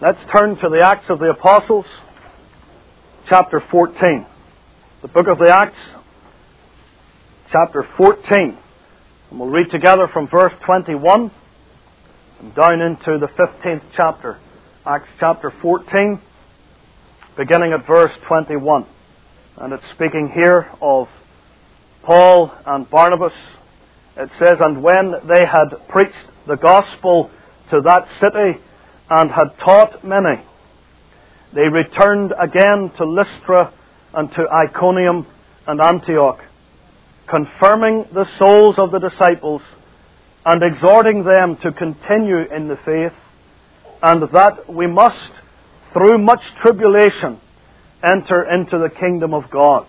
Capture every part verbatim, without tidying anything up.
Let's turn to the Acts of the Apostles, chapter fourteen. The book of the Acts, chapter fourteen. And we'll read together from verse twenty-one and down into the fifteenth chapter. Acts chapter fourteen, beginning at verse twenty-one. And it's speaking here of Paul and Barnabas. It says, "And when they had preached the gospel to that city and had taught many, they returned again to Lystra and to Iconium and Antioch, confirming the souls of the disciples and exhorting them to continue in the faith, and that we must, through much tribulation, enter into the kingdom of God.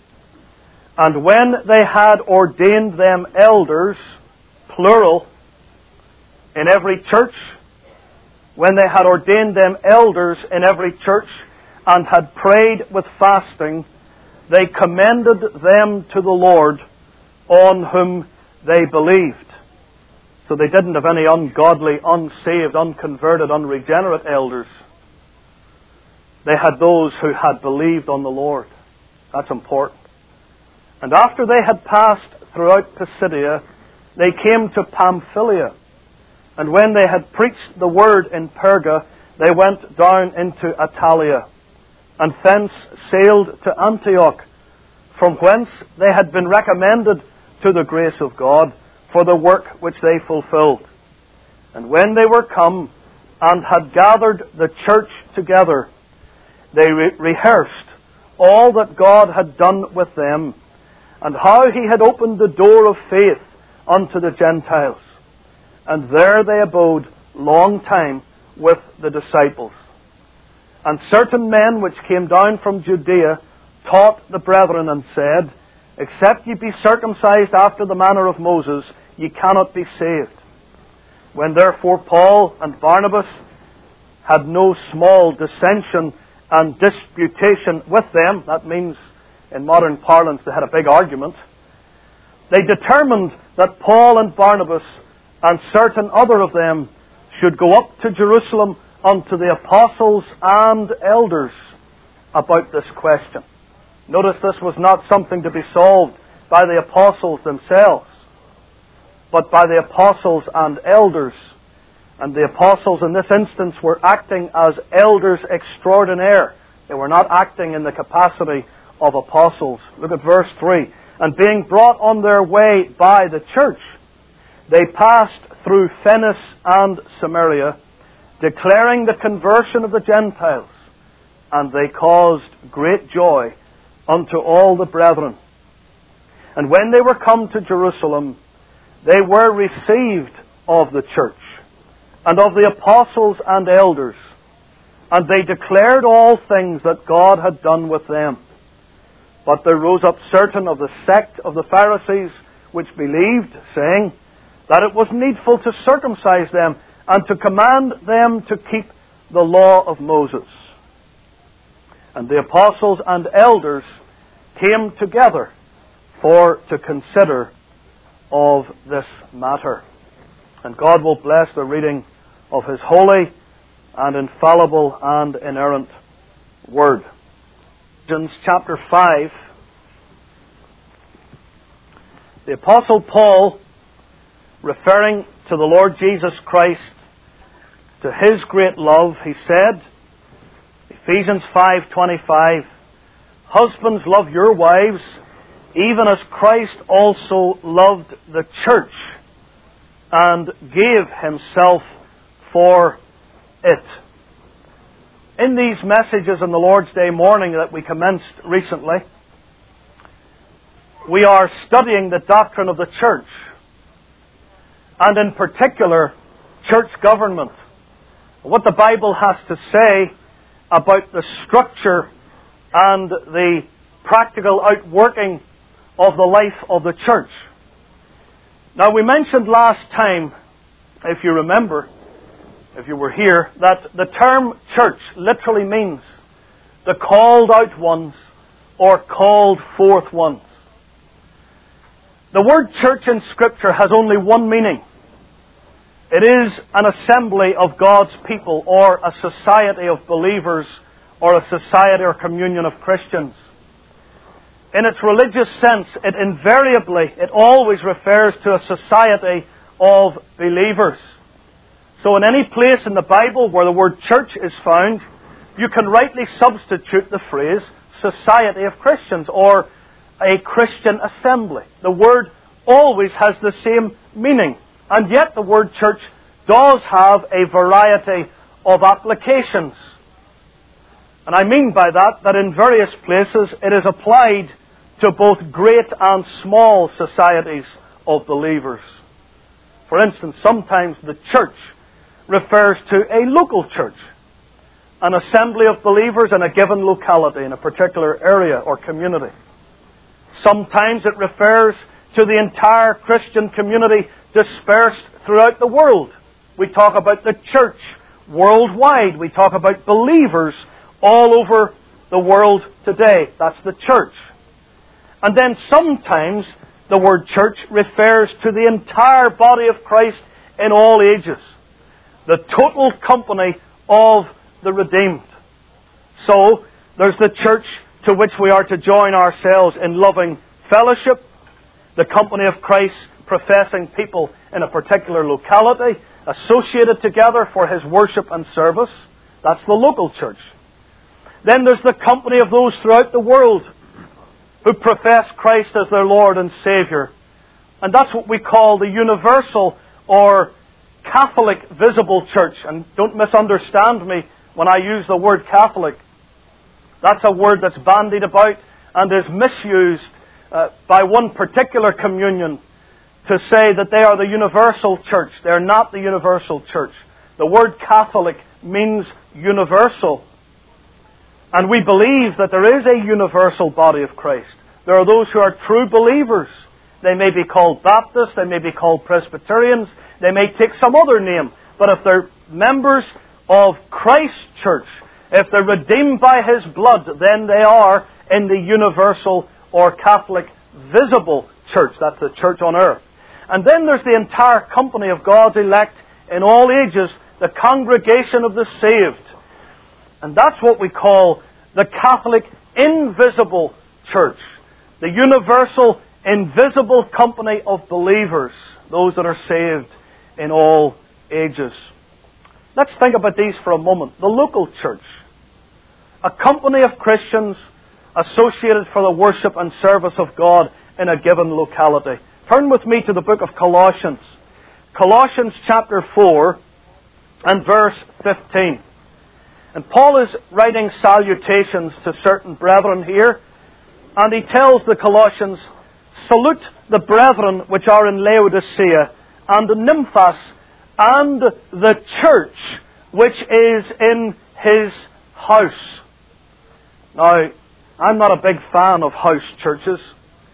And when they had ordained them elders," plural, "in every church, when they had ordained them elders in every church, and had prayed with fasting, they commended them to the Lord, on whom they believed." So they didn't have any ungodly, unsaved, unconverted, unregenerate elders. They had those who had believed on the Lord. That's important. "And after they had passed throughout Pisidia, they came to Pamphylia. And when they had preached the word in Perga, they went down into Attalia, and thence sailed to Antioch, from whence they had been recommended to the grace of God for the work which they fulfilled. And when they were come and had gathered the church together, they re- rehearsed all that God had done with them, and how He had opened the door of faith unto the Gentiles. And there they abode long time with the disciples. And certain men which came down from Judea taught the brethren and said, Except ye be circumcised after the manner of Moses, ye cannot be saved. When therefore Paul and Barnabas had no small dissension and disputation with them," that means in modern parlance they had a big argument, "they determined that Paul and Barnabas and certain other of them should go up to Jerusalem unto the apostles and elders about this question." Notice this was not something to be solved by the apostles themselves, but by the apostles and elders. And the apostles in this instance were acting as elders extraordinaire. They were not acting in the capacity of apostles. Look at verse three. "And being brought on their way by the church, they passed through Phenice and Samaria, declaring the conversion of the Gentiles, and they caused great joy unto all the brethren. And when they were come to Jerusalem, they were received of the church and of the apostles and elders, and they declared all things that God had done with them. But there rose up certain of the sect of the Pharisees which believed, saying that it was needful to circumcise them and to command them to keep the law of Moses. And the apostles and elders came together for to consider of this matter." And God will bless the reading of His holy and infallible and inerrant Word. Ephesians chapter five. The Apostle Paul, referring to the Lord Jesus Christ, to His great love, he said, Ephesians five twenty-five, "Husbands, love your wives, even as Christ also loved the church, and gave Himself for it." In these messages on the Lord's Day morning that we commenced recently, we are studying the doctrine of the church, and in particular, church government. What the Bible has to say about the structure and the practical outworking of the life of the church. Now, we mentioned last time, if you remember, if you were here, that the term church literally means the called out ones or called forth ones. The word church in Scripture has only one meaning, It is an assembly of God's people, or a society of believers, or a society or communion of Christians. In its religious sense, it invariably, it always refers to a society of believers. So in any place in the Bible where the word church is found, you can rightly substitute the phrase society of Christians or a Christian assembly. The word always has the same meaning. And yet the word church does have a variety of applications. And I mean by that, that in various places it is applied to both great and small societies of believers. For instance, sometimes the church refers to a local church, an assembly of believers in a given locality, in a particular area or community. Sometimes it refers to the entire Christian community dispersed throughout the world. We talk about the church worldwide. We talk about believers all over the world today. That's the church. And then sometimes the word church refers to the entire body of Christ in all ages. The total company of the redeemed. So, there's the church to which we are to join ourselves in loving fellowship, the company of Christ professing people in a particular locality, associated together for His worship and service. That's the local church. Then there's the company of those throughout the world who profess Christ as their Lord and Saviour. And that's what we call the universal or Catholic visible church. And don't misunderstand me when I use the word Catholic. That's a word that's bandied about and is misused uh, by one particular communion to say that they are the universal church. They're not the universal church. The word Catholic means universal. And we believe that there is a universal body of Christ. There are those who are true believers. They may be called Baptists, they may be called Presbyterians, they may take some other name. But if they're members of Christ's church, if they're redeemed by His blood, then they are in the universal or Catholic visible church. That's the church on earth. And then there's the entire company of God's elect in all ages, the congregation of the saved. And that's what we call the Catholic invisible church. The universal invisible company of believers, those that are saved in all ages. Let's think about these for a moment. The local church, a company of Christians associated for the worship and service of God in a given locality. Turn with me to the book of Colossians. Colossians chapter four and verse fifteen. And Paul is writing salutations to certain brethren here, and he tells the Colossians, "Salute the brethren which are in Laodicea, and Nymphas, and the church which is in his house." Now, I'm not a big fan of house churches.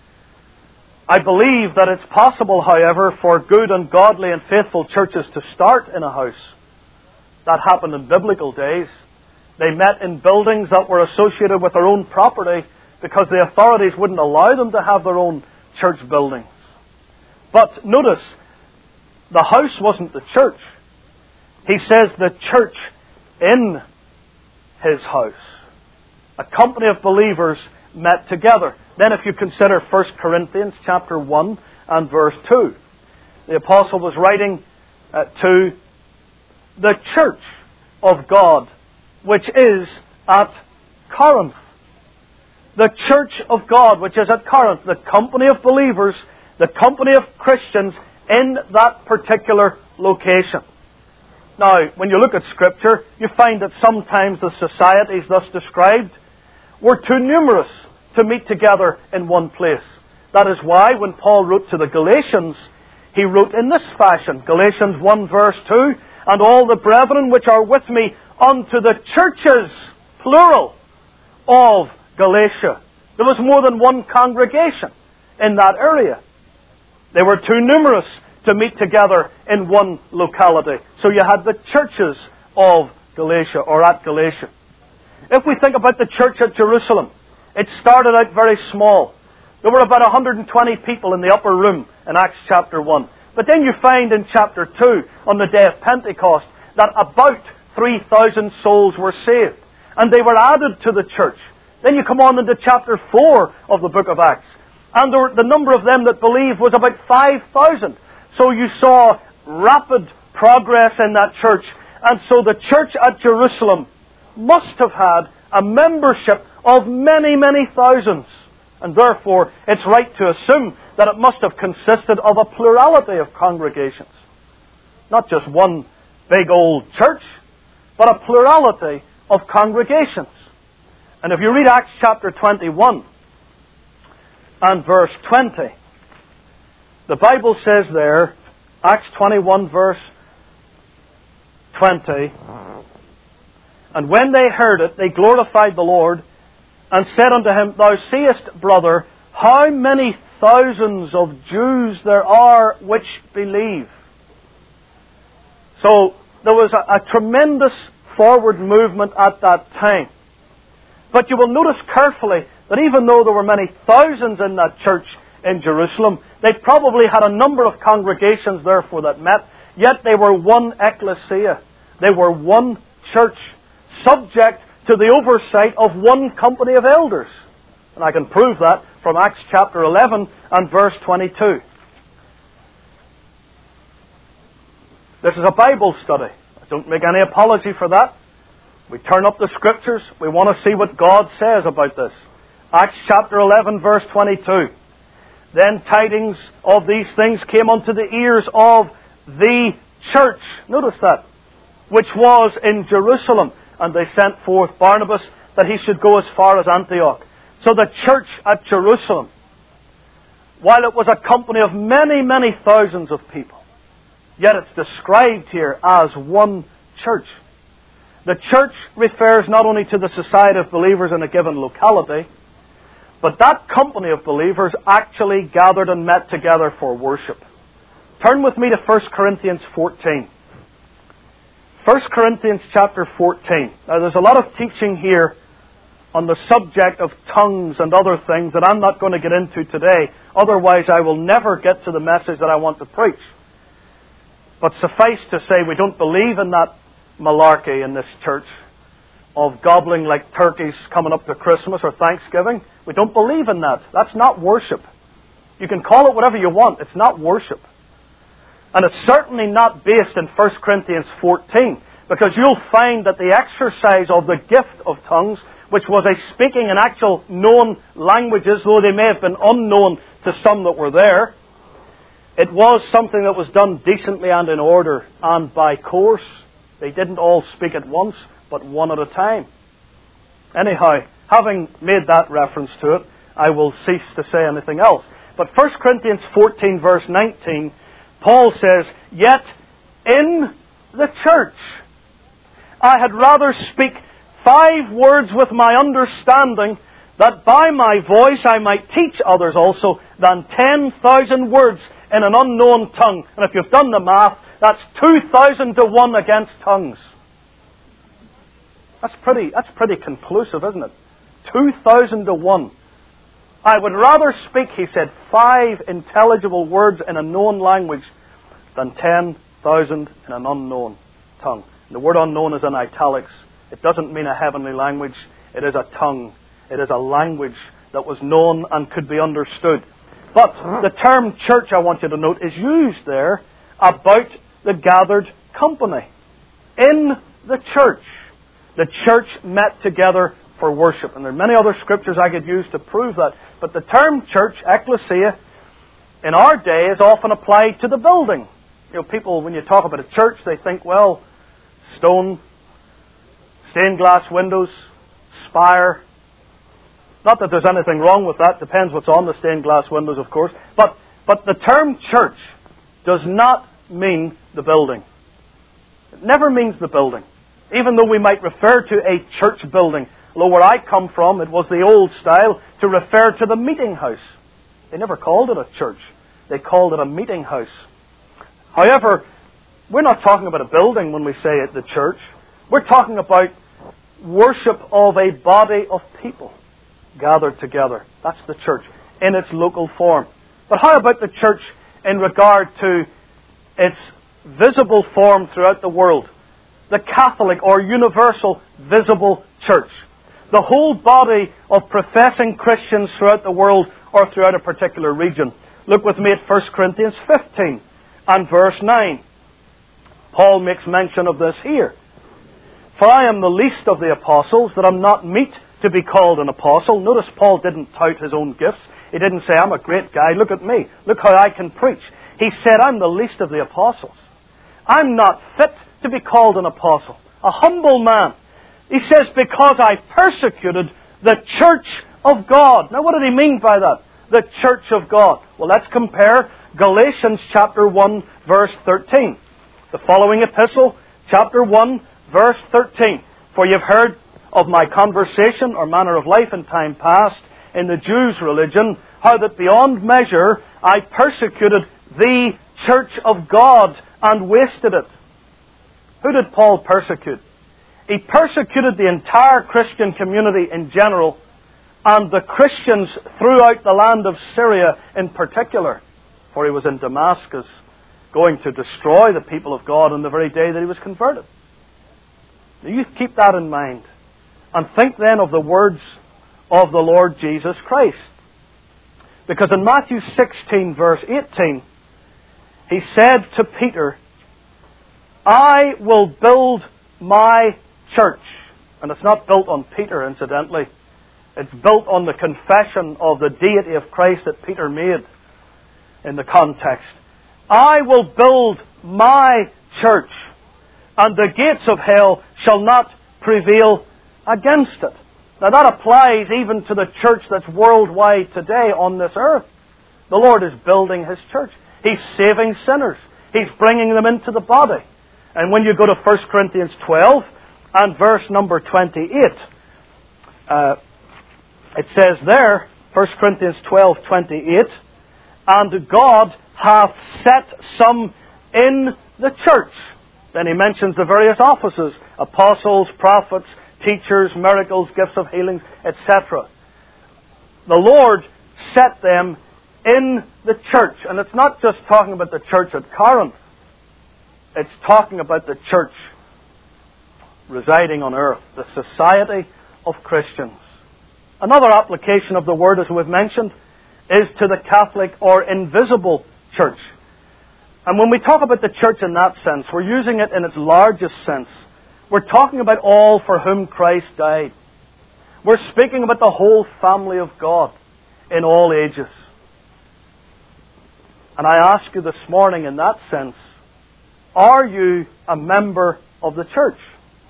I believe that it's possible, however, for good and godly and faithful churches to start in a house. That happened in biblical days. They met in buildings that were associated with their own property because the authorities wouldn't allow them to have their own church buildings. But notice, the house wasn't the church. He says the church in His house. A company of believers met together. Then if you consider First Corinthians chapter one and verse two, the apostle was writing uh, to the church of God, which is at Corinth. The church of God, which is at Corinth. The company of believers, the company of Christians in that particular location. Now, when you look at Scripture, you find that sometimes the societies thus described were too numerous to meet together in one place. That is why when Paul wrote to the Galatians, he wrote in this fashion, Galatians one verse two, "And all the brethren which are with me unto the churches," plural, "of Galatia." There was more than one congregation in that area. They were too numerous to meet together in one locality. So you had the churches of Galatia, or at Galatia. If we think about the church at Jerusalem, it started out very small. There were about one hundred twenty people in the upper room in Acts chapter one. But then you find in chapter two, on the day of Pentecost, that about three thousand souls were saved. And they were added to the church. Then you come on into chapter four of the book of Acts. And the, the number of them that believed was about five thousand. So you saw rapid progress in that church. And so the church at Jerusalem must have had a membership of many, many thousands. And therefore, it's right to assume that it must have consisted of a plurality of congregations. Not just one big old church, but a plurality of congregations. And if you read Acts chapter twenty-one and verse twenty, the Bible says there, Acts twenty-one verse twenty, and when they heard it, they glorified the Lord, and said unto him, Thou seest, brother, how many thousands of Jews there are which believe. So there was a, a tremendous forward movement at that time. But you will notice carefully that even though there were many thousands in that church in Jerusalem, they probably had a number of congregations therefore that met, yet they were one ecclesia. They were one church, subject to the oversight of one company of elders. And I can prove that from Acts chapter eleven and verse twenty-two. This is a Bible study. I don't make any apology for that. We turn up the Scriptures. We want to see what God says about this. Acts chapter eleven verse twenty-two. Then tidings of these things came unto the ears of the church. Notice that. Which was in Jerusalem. And they sent forth Barnabas that he should go as far as Antioch. So the church at Jerusalem, while it was a company of many, many thousands of people, yet it's described here as one church. The church refers not only to the society of believers in a given locality, but that company of believers actually gathered and met together for worship. Turn with me to First Corinthians fourteen. First Corinthians chapter fourteen. Now there's a lot of teaching here on the subject of tongues and other things that I'm not going to get into today. Otherwise I will never get to the message that I want to preach. But suffice to say, we don't believe in that malarkey in this church of gobbling like turkeys coming up to Christmas or Thanksgiving. We don't believe in that. That's not worship. You can call it whatever you want. It's not worship. And it's certainly not based in First Corinthians fourteen, because you'll find that the exercise of the gift of tongues, which was a speaking in actual known languages, though they may have been unknown to some that were there, it was something that was done decently and in order and by course. They didn't all speak at once, but one at a time. Anyhow, having made that reference to it, I will cease to say anything else. But First Corinthians fourteen verse nineteen, Paul says, Yet in the church I had rather speak five words with my understanding, that by my voice I might teach others also, than ten thousand words in an unknown tongue. And if you've done the math, that's two thousand to one against tongues. That's pretty, that's pretty conclusive, isn't it? two thousand to one. I would rather speak, he said, five intelligible words in a known language than ten thousand in an unknown tongue. And the word unknown is in italics. It doesn't mean a heavenly language. It is a tongue. It is a language that was known and could be understood. But the term church, I want you to note, is used there about the gathered company. In the church. The church met together for worship. And there are many other scriptures I could use to prove that. But the term church, ecclesia, in our day is often applied to the building. You know, people, when you talk about a church, they think, well, stone, stained glass windows, spire. Not that there's anything wrong with that. Depends what's on the stained glass windows, of course. But, but the term church does not mean the building. It never means the building. Even though we might refer to a church building. Although where I come from, it was the old style to refer to the meeting house. They never called it a church. They called it a meeting house. However, we're not talking about a building when we say it, the church. We're talking about worship of a body of people gathered together. That's the church in its local form. But how about the church in regard to its visible form throughout the world. The Catholic or universal visible church. The whole body of professing Christians throughout the world or throughout a particular region. Look with me at First Corinthians fifteen and verse nine. Paul makes mention of this here. For I am the least of the apostles, that I'm not meet to be called an apostle. Notice Paul didn't tout his own gifts. He didn't say, I'm a great guy, look at me, look how I can preach. He said, I'm the least of the apostles. I'm not fit to be called an apostle. A humble man. He says, because I persecuted the church of God. Now what did he mean by that? The church of God. Well, let's compare Galatians chapter one, verse thirteen. The following epistle, chapter one, verse thirteen. For you've heard of my conversation or manner of life in time past in the Jews' religion, how that beyond measure I persecuted the church of God and wasted it. Who did Paul persecute? He persecuted the entire Christian community in general, and the Christians throughout the land of Syria in particular. For he was in Damascus, going to destroy the people of God on the very day that he was converted. Now you keep that in mind. And think then of the words of the Lord Jesus Christ. Because in Matthew sixteen, verse eighteen, He said to Peter, I will build my church. And it's not built on Peter, incidentally. It's built on the confession of the deity of Christ that Peter made in the context. I will build my church, and the gates of hell shall not prevail against it. Now that applies even to the church that's worldwide today on this earth. The Lord is building His church. He's saving sinners. He's bringing them into the body. And when you go to First Corinthians twelve and verse number twenty-eight, uh, it says there, First Corinthians twelve, twenty-eight, and God hath set some in the church. Then he mentions the various offices, apostles, prophets, teachers, miracles, gifts of healings, et cetera. The Lord set them in the church. And it's not just talking about the church at Corinth. It's talking about the church residing on earth, the society of Christians. Another application of the word, as we've mentioned, is to the Catholic or invisible church. And when we talk about the church in that sense, we're using it in its largest sense. We're talking about all for whom Christ died. We're speaking about the whole family of God in all ages. And I ask you this morning in that sense, are you a member of the church?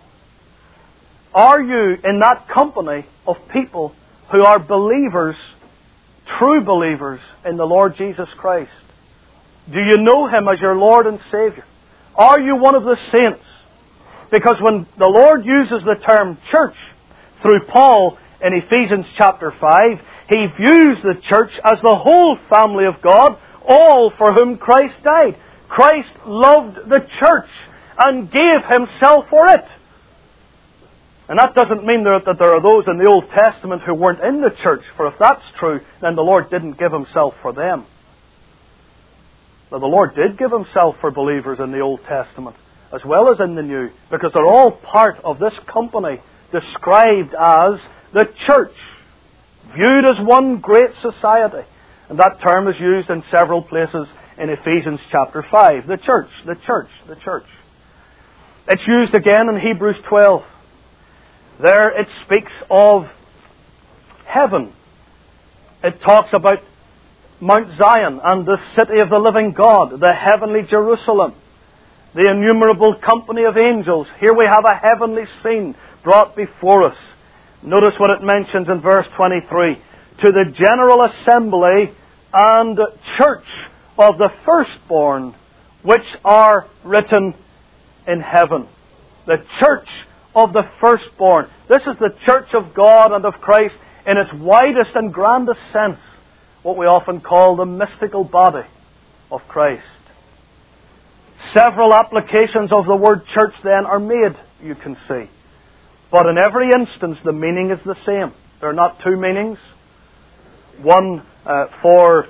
Are you in that company of people who are believers, true believers in the Lord Jesus Christ? Do you know Him as your Lord and Savior? Are you one of the saints? Because when the Lord uses the term church through Paul in Ephesians chapter five, He views the church as the whole family of God, all for whom Christ died. Christ loved the church and gave Himself for it. And that doesn't mean that there are those in the Old Testament who weren't in the church, for if that's true, then the Lord didn't give Himself for them. Now, the Lord did give Himself for believers in the Old Testament, as well as in the New, because they're all part of this company described as the church, viewed as one great society. And that term is used in several places in Ephesians chapter five. The church, the church, the church. It's used again in Hebrews twelve. There it speaks of heaven. It talks about Mount Zion and the city of the living God, the heavenly Jerusalem, the innumerable company of angels. Here we have a heavenly scene brought before us. Notice what it mentions in verse twenty-three. To the general assembly and church of the firstborn, which are written in heaven. The church of the firstborn. This is the church of God and of Christ in its widest and grandest sense. What we often call the mystical body of Christ. Several applications of the word church then are made, you can see. But in every instance the meaning is the same. There are not two meanings. One uh, for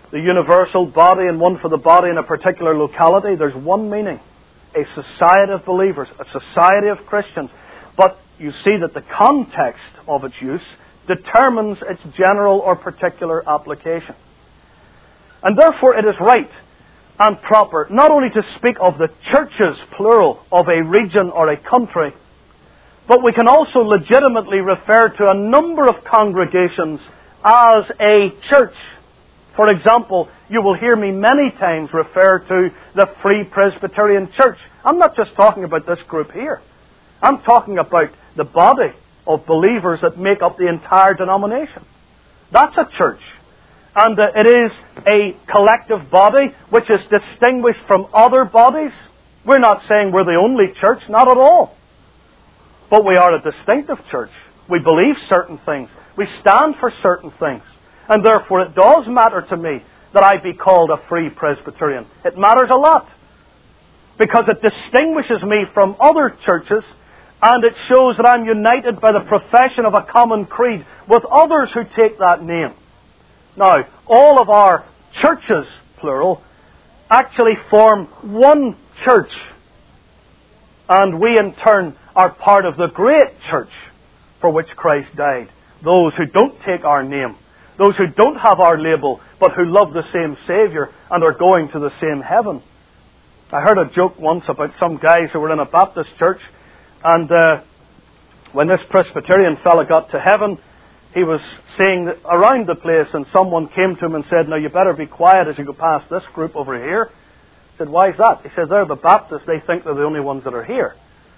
the universal body and one for the body in a particular locality. There's one meaning. A society of believers, a society of Christians. But you see that the context of its use determines its general or particular application. And therefore it is right and proper not only to speak of the churches, plural, of a region or a country, but we can also legitimately refer to a number of congregations as a church. For example, you will hear me many times refer to the Free Presbyterian Church. I'm not just talking about this group here. I'm talking about the body of believers that make up the entire denomination. That's a church. And uh, it is a collective body which is distinguished from other bodies. We're not saying we're the only church, not at all. But we are a distinctive church. We believe certain things. We stand for certain things. And therefore it does matter to me that I be called a Free Presbyterian. It matters a lot. Because it distinguishes me from other churches, and it shows that I'm united by the profession of a common creed with others who take that name. Now, all of our churches, plural, actually form one church. And we in turn are part of the great church for which Christ died. Those who don't take our name, those who don't have our label, but who love the same Saviour and are going to the same heaven. I heard a joke once about some guys who were in a Baptist church, and uh, when this Presbyterian fella got to heaven, he was seeing around the place, and someone came to him and said, "Now you better be quiet as you go past this group over here." He said, "Why is that?" He said, "They're the Baptists. They think they're the only ones that are here."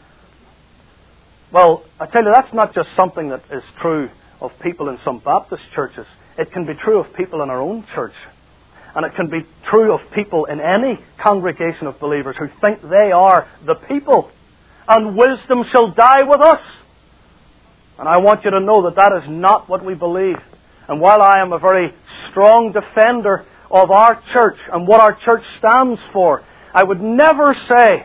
Well, I tell you, that's not just something that is true of people in some Baptist churches. It can be true of people in our own church. And it can be true of people in any congregation of believers who think they are the people. And wisdom shall die with us. And I want you to know that that is not what we believe. And while I am a very strong defender of our church and what our church stands for, I would never say,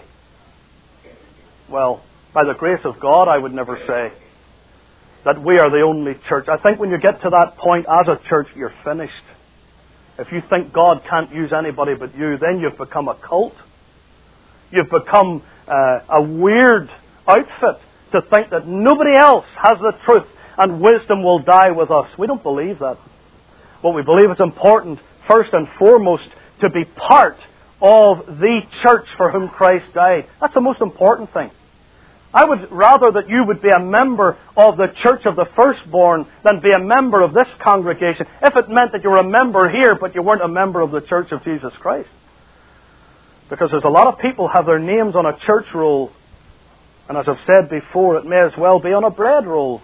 well, by the grace of God, I would never say that we are the only church. I think when you get to that point as a church, you're finished. If you think God can't use anybody but you, then you've become a cult. You've become uh, a weird outfit to think that nobody else has the truth and wisdom will die with us. We don't believe that. What we believe is important, first and foremost, to be part of the church for whom Christ died. That's the most important thing. I would rather that you would be a member of the church of the firstborn than be a member of this congregation, if it meant that you were a member here but you weren't a member of the church of Jesus Christ. Because there's a lot of people have their names on a church roll, and as I've said before, it may as well be on a bread roll,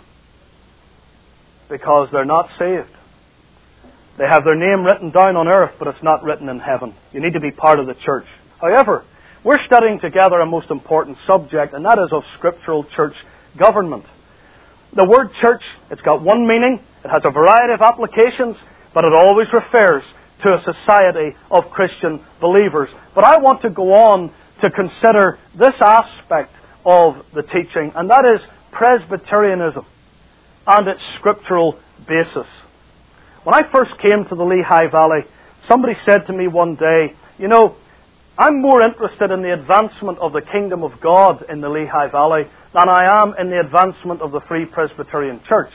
because they're not saved. They have their name written down on earth, but it's not written in heaven. You need to be part of the church. However, we're studying together a most important subject, and that is of scriptural church government. The word church, it's got one meaning, it has a variety of applications, but it always refers to a society of Christian believers. But I want to go on to consider this aspect of the teaching, and that is Presbyterianism and its scriptural basis. When I first came to the Lehigh Valley, somebody said to me one day, you know, I'm more interested in the advancement of the kingdom of God in the Lehigh Valley than I am in the advancement of the Free Presbyterian Church.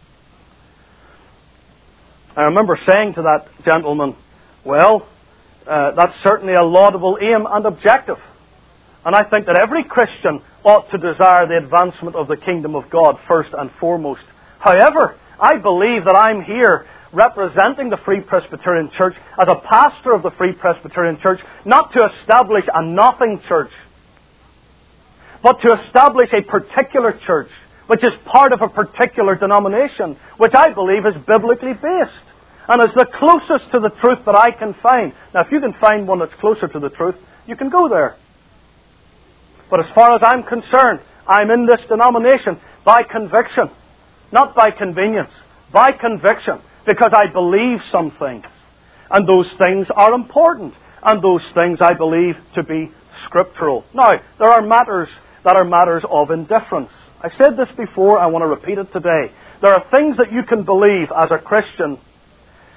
I remember saying to that gentleman, well, uh, that's certainly a laudable aim and objective. And I think that every Christian ought to desire the advancement of the kingdom of God first and foremost. However, I believe that I'm here representing the Free Presbyterian Church as a pastor of the Free Presbyterian Church, not to establish a nothing church, but to establish a particular church, which is part of a particular denomination, which I believe is biblically based, and is the closest to the truth that I can find. Now, if you can find one that's closer to the truth, you can go there. But as far as I'm concerned, I'm in this denomination by conviction, not by convenience, by conviction. Because I believe some things. And those things are important. And those things I believe to be scriptural. Now, there are matters that are matters of indifference. I said this before, I want to repeat it today. There are things that you can believe as a Christian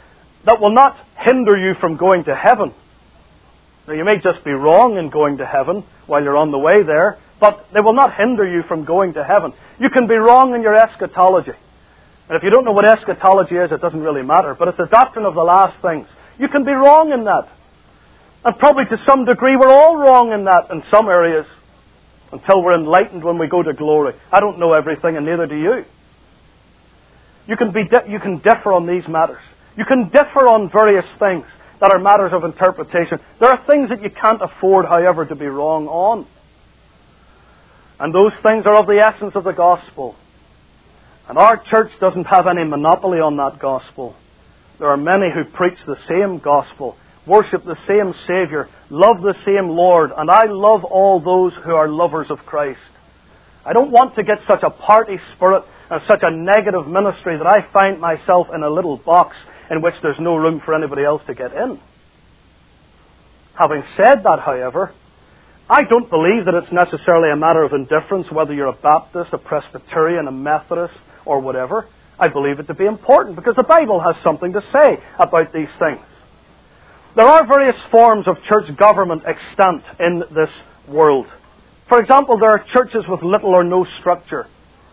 that will not hinder you from going to heaven. Now, you may just be wrong in going to heaven while you're on the way there, but they will not hinder you from going to heaven. You can be wrong in your eschatology. And if you don't know what eschatology is, it doesn't really matter. But it's the doctrine of the last things. You can be wrong in that. And probably to some degree we're all wrong in that in some areas. Until we're enlightened when we go to glory. I don't know everything, and neither do you. You can be di- you can differ on these matters. You can differ on various things that are matters of interpretation. There are things that you can't afford, however, to be wrong on. And those things are of the essence of the gospel. And our church doesn't have any monopoly on that gospel. There are many who preach the same gospel, worship the same Savior, love the same Lord, and I love all those who are lovers of Christ. I don't want to get such a party spirit and such a negative ministry that I find myself in a little box in which there's no room for anybody else to get in. Having said that, however, I don't believe that it's necessarily a matter of indifference whether you're a Baptist, a Presbyterian, a Methodist, or whatever. I believe it to be important because the Bible has something to say about these things. There are various forms of church government extant in this world. For example, there are churches with little or no structure.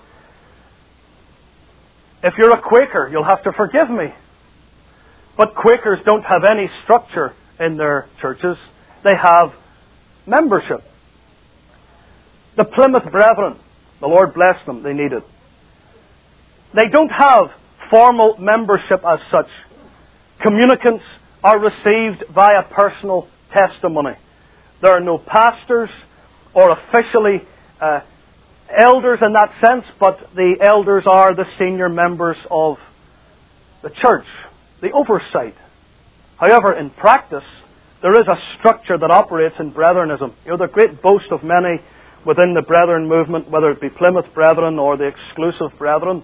If you're a Quaker, you'll have to forgive me. But Quakers don't have any structure in their churches. They have membership. The Plymouth Brethren, the Lord bless them, they need it. They don't have formal membership as such. Communicants are received via personal testimony. There are no pastors or officially uh, elders in that sense, but the elders are the senior members of the church, the oversight. However, in practice, there is a structure that operates in Brethrenism. You know, the great boast of many within the Brethren movement, whether it be Plymouth Brethren or the exclusive Brethren,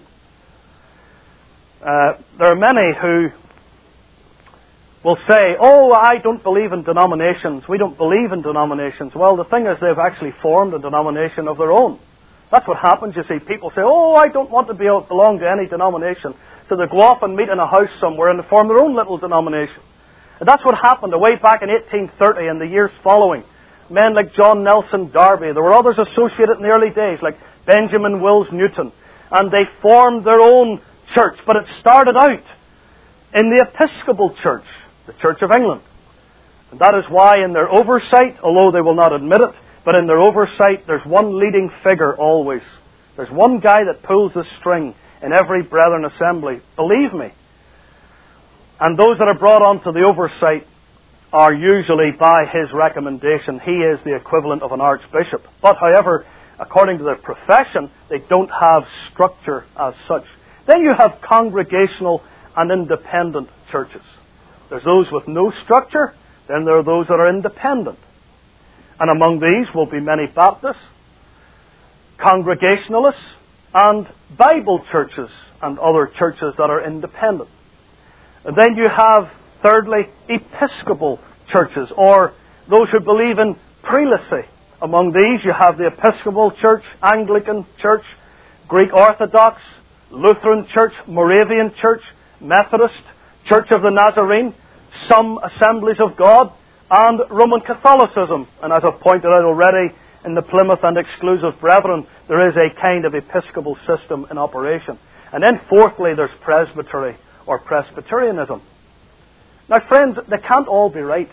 uh, there are many who will say, oh, I don't believe in denominations. We don't believe in denominations. Well, the thing is, they've actually formed a denomination of their own. That's what happens, you see. People say, oh, I don't want to be, belong to any denomination. So they go off and meet in a house somewhere and they form their own little denomination. And that's what happened way back in eighteen thirty and the years following. Men like John Nelson Darby. There were others associated in the early days, like Benjamin Wills Newton. And they formed their own church. But it started out in the Episcopal Church, the Church of England. And that is why in their oversight, although they will not admit it, but in their oversight there's one leading figure always. There's one guy that pulls the string in every Brethren assembly. Believe me. And those that are brought onto the oversight are usually by his recommendation. He is the equivalent of an archbishop. But however, according to their profession, they don't have structure as such. Then you have congregational and independent churches. There's those with no structure, then there are those that are independent. And among these will be many Baptists, Congregationalists, and Bible churches and other churches that are independent. And then you have, thirdly, Episcopal churches, or those who believe in prelacy. Among these you have the Episcopal Church, Anglican Church, Greek Orthodox, Lutheran Church, Moravian Church, Methodist, Church of the Nazarene, some Assemblies of God, and Roman Catholicism. And as I've pointed out already, in the Plymouth and Exclusive Brethren, there is a kind of Episcopal system in operation. And then fourthly, there's Presbytery or Presbyterianism. Now friends, they can't all be right.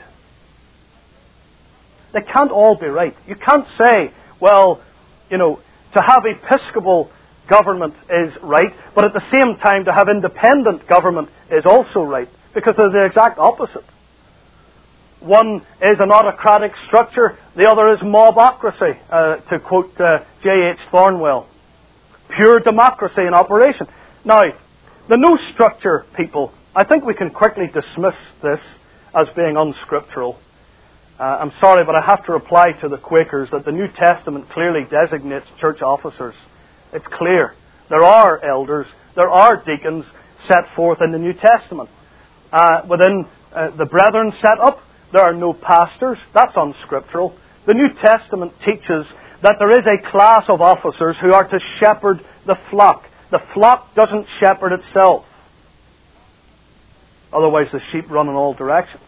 They can't all be right. You can't say, well, you know, to have Episcopal government is right, but at the same time to have independent government is also right, because they're the exact opposite. One is an autocratic structure, the other is mobocracy, uh, to quote uh, J H Thornwell. Pure democracy in operation. Now, the no structure people, I think we can quickly dismiss this as being unscriptural. Uh, I'm sorry, but I have to reply to the Quakers that the New Testament clearly designates church officers. It's clear. There are elders, there are deacons set forth in the New Testament. Uh, within uh, the Brethren set up, there are no pastors. That's unscriptural. The New Testament teaches that there is a class of officers who are to shepherd the flock. The flock doesn't shepherd itself. Otherwise the sheep run in all directions.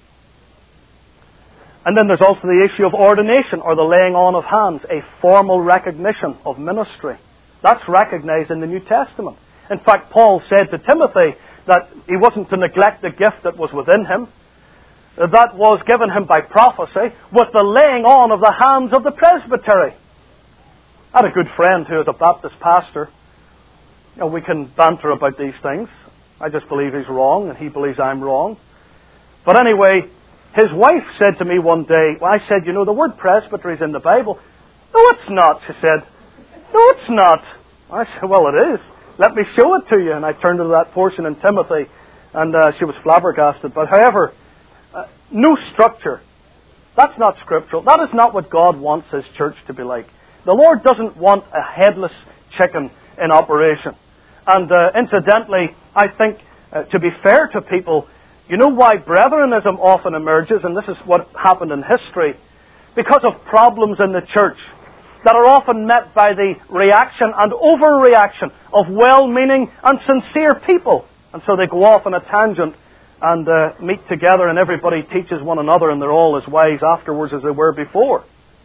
And then there's also the issue of ordination, or the laying on of hands, a formal recognition of ministry. That's recognized in the New Testament. In fact, Paul said to Timothy that he wasn't to neglect the gift that was within him, that was given him by prophecy, with the laying on of the hands of the presbytery. I had a good friend who is a Baptist pastor. You know, we can banter about these things. I just believe he's wrong, and he believes I'm wrong. But anyway, his wife said to me one day, well, I said, you know, the word presbytery is in the Bible. No, it's not, she said. No, it's not. I said, well, it is. Let me show it to you. And I turned to that portion in Timothy, and uh, she was flabbergasted. But however, uh, no structure. That's not scriptural. That is not what God wants His church to be like. The Lord doesn't want a headless chicken in operation. And uh, incidentally, I think, uh, to be fair to people, you know why Brethrenism often emerges, and this is what happened in history, because of problems in the church that are often met by the reaction and overreaction of well-meaning and sincere people. And so they go off on a tangent and uh, meet together, and everybody teaches one another, and they're all as wise afterwards as they were before.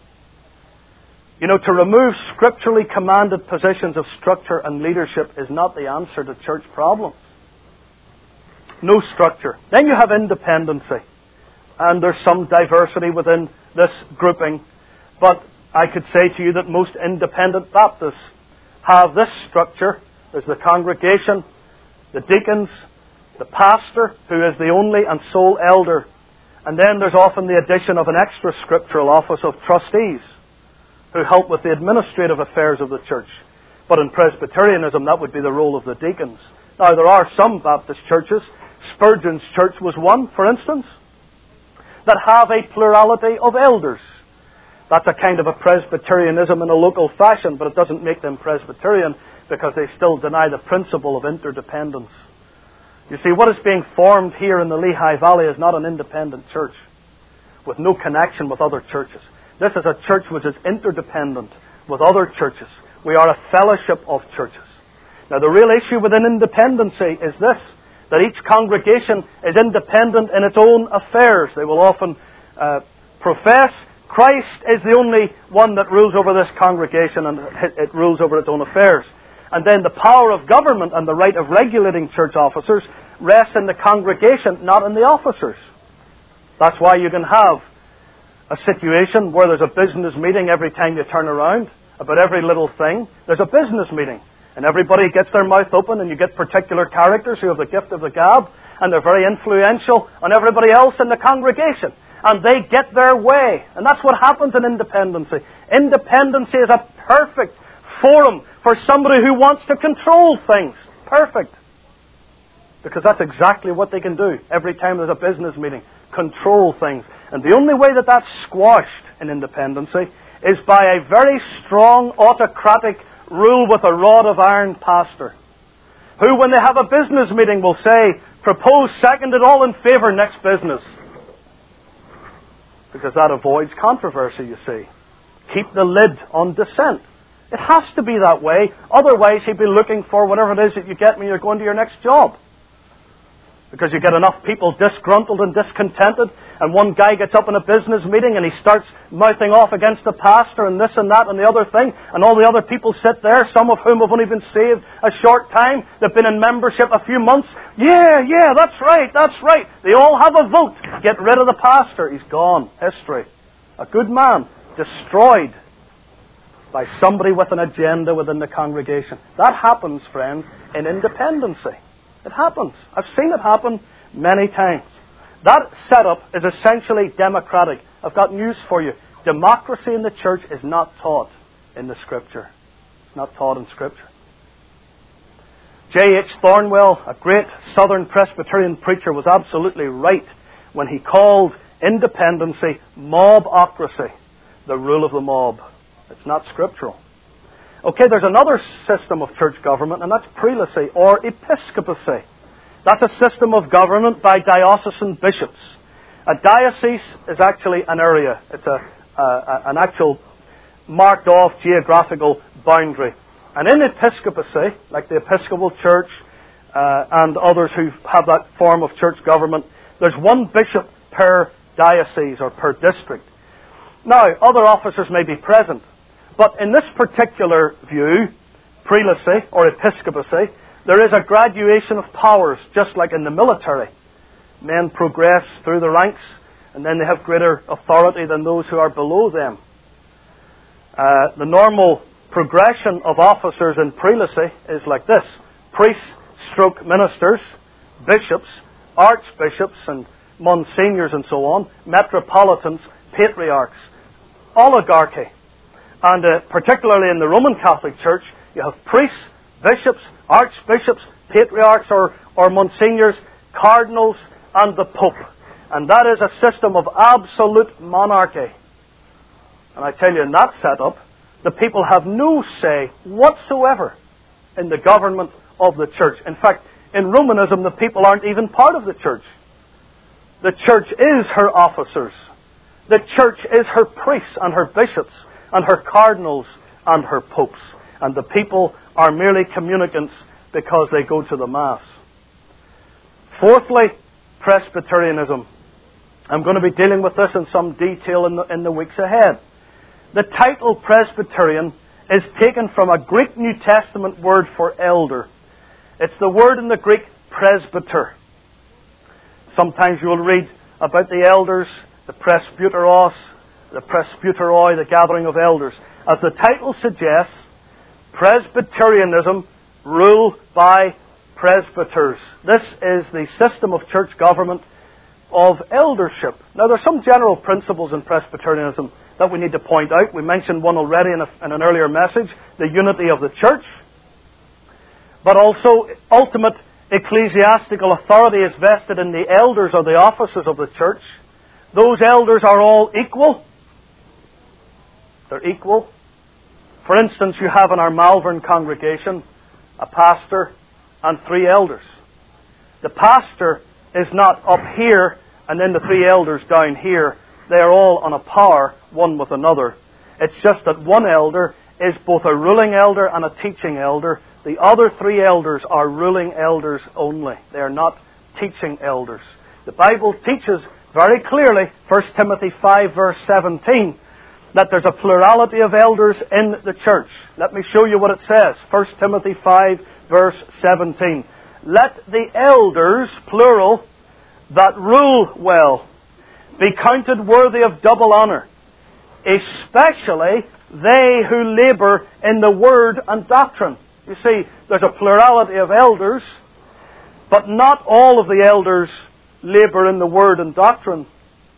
You know, to remove scripturally commanded positions of structure and leadership is not the answer to church problems. No structure. Then you have independency. And there's some diversity within this grouping. But I could say to you that most independent Baptists have this structure. There's the congregation, the deacons, the pastor, who is the only and sole elder. And then there's often the addition of an extra scriptural office of trustees, who help with the administrative affairs of the church. But in Presbyterianism, that would be the role of the deacons. Now, there are some Baptist churches, Spurgeon's church was one, for instance, that have a plurality of elders. That's a kind of a Presbyterianism in a local fashion, but it doesn't make them Presbyterian because they still deny the principle of interdependence. You see, what is being formed here in the Lehigh Valley is not an independent church with no connection with other churches. This is a church which is interdependent with other churches. We are a fellowship of churches. Now, the real issue within independency is this, that each congregation is independent in its own affairs. They will often uh, profess Christ is the only one that rules over this congregation, and it rules over its own affairs. And then the power of government and the right of regulating church officers rests in the congregation, not in the officers. That's why you can have a situation where there's a business meeting every time you turn around. About every little thing, there's a business meeting. And everybody gets their mouth open, and you get particular characters who have the gift of the gab, and they're very influential on everybody else in the congregation. And they get their way. And that's what happens in independency. Independency is a perfect forum for somebody who wants to control things. Perfect. Because that's exactly what they can do every time there's a business meeting. Control things. And the only way that that's squashed in independency is by a very strong autocratic rule with a rod of iron pastor, who, when they have a business meeting, will say, propose, seconded, all in favour, next business. Because that avoids controversy, you see. Keep the lid on dissent. It has to be that way. Otherwise, he'd be looking for whatever it is that you get when you're going to your next job. Because you get enough people disgruntled and discontented, and one guy gets up in a business meeting and he starts mouthing off against the pastor and this and that and the other thing, and all the other people sit there, some of whom have only been saved a short time, they've been in membership a few months. Yeah, yeah, that's right, that's right. They all have a vote. Get rid of the pastor. He's gone. History. A good man destroyed by somebody with an agenda within the congregation. That happens, friends, in independency. It happens. I've seen it happen many times. That setup is essentially democratic. I've got news for you. Democracy in the church is not taught in the Scripture. It's not taught in Scripture. J H Thornwell, a great Southern Presbyterian preacher, was absolutely right when he called independency mobocracy, the rule of the mob. It's not scriptural. Okay, there's another system of church government, and that's prelacy or episcopacy. That's a system of government by diocesan bishops. A diocese is actually an area. It's a, a, an actual marked off geographical boundary. And in episcopacy, like the Episcopal Church, uh, and others who have that form of church government, there's one bishop per diocese or per district. Now, other officers may be present, but in this particular view, prelacy or episcopacy, there is a graduation of powers, just like in the military. Men progress through the ranks, and then they have greater authority than those who are below them. Uh, the normal progression of officers in prelacy is like this: priests, stroke ministers, bishops, archbishops and monsignors and so on, metropolitans, patriarchs, oligarchy. And uh, particularly in the Roman Catholic Church, you have priests, bishops, archbishops, patriarchs or, or monsignors, cardinals, and the Pope. And that is a system of absolute monarchy. And I tell you, in that setup, the people have no say whatsoever in the government of the church. In fact, in Romanism, the people aren't even part of the church. The church is her officers. The church is her priests and her bishops and her cardinals and her popes. And the people are merely communicants because they go to the Mass. Fourthly, Presbyterianism. I'm going to be dealing with this in some detail in the, in the weeks ahead. The title Presbyterian is taken from a Greek New Testament word for elder. It's the word in the Greek presbyter. Sometimes you will read about the elders, the presbyteros, the presbyteroi, the gathering of elders. As the title suggests, Presbyterianism, rule by presbyters. This is the system of church government of eldership. Now, there are some general principles in Presbyterianism that we need to point out. We mentioned one already in, a, in an earlier message, the unity of the church. But also, ultimate ecclesiastical authority is vested in the elders or the officers of the church. Those elders are all equal. They're equal. For instance, you have in our Malvern congregation a pastor and three elders. The pastor is not up here and then the three elders down here. They are all on a par, one with another. It's just that one elder is both a ruling elder and a teaching elder. The other three elders are ruling elders only. They are not teaching elders. The Bible teaches very clearly, First Timothy five verse seventeen, that there's a plurality of elders in the church. Let me show you what it says. First Timothy five verse seventeen. Let the elders, plural, that rule well, be counted worthy of double honour, especially they who labour in the word and doctrine. You see, there's a plurality of elders, but not all of the elders labour in the word and doctrine.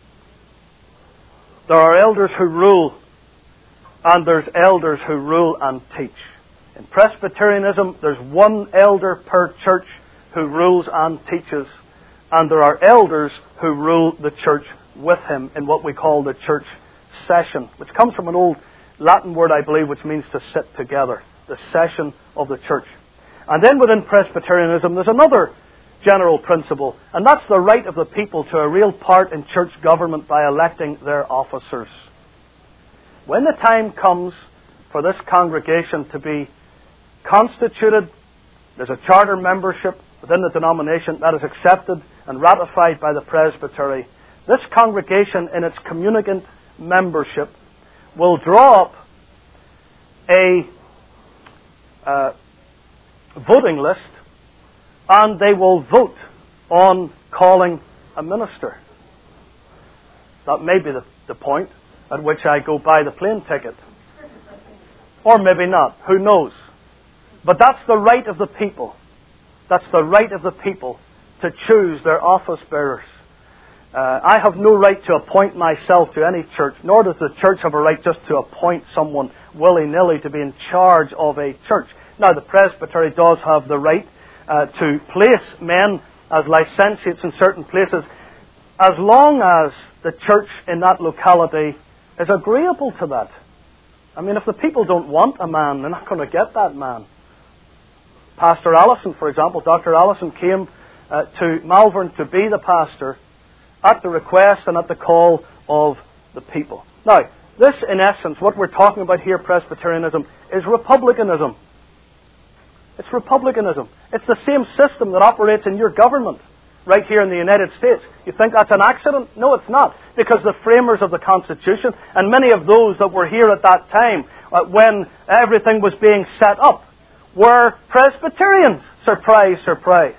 There are elders who rule, and there's elders who rule and teach. In Presbyterianism, there's one elder per church who rules and teaches, and there are elders who rule the church with him in what we call the church session, which comes from an old Latin word, I believe, which means to sit together. The session of the church. And then within Presbyterianism, there's another general principle, and that's the right of the people to a real part in church government by electing their officers. When the time comes for this congregation to be constituted, there's a charter membership within the denomination that is accepted and ratified by the presbytery. This congregation, in its communicant membership, will draw up a uh, voting list, and they will vote on calling a minister. That may be the, the point at which I go buy the plane ticket. Or maybe not. Who knows? But that's the right of the people. That's the right of the people to choose their office bearers. Uh, I have no right to appoint myself to any church, nor does the church have a right just to appoint someone willy-nilly to be in charge of a church. Now, the presbytery does have the right uh, to place men as licentiates in certain places, as long as the church in that locality is agreeable to that. I mean, if the people don't want a man, they're not going to get that man. Pastor Allison, for example, Doctor Allison came uh, to Malvern to be the pastor at the request and at the call of the people. Now, this, in essence, what we're talking about here, Presbyterianism, is republicanism. It's republicanism. It's the same system that operates in your government right here in the United States. You think that's an accident? No, it's not. Because the framers of the Constitution, and many of those that were here at that time uh, when everything was being set up, were Presbyterians. Surprise, surprise.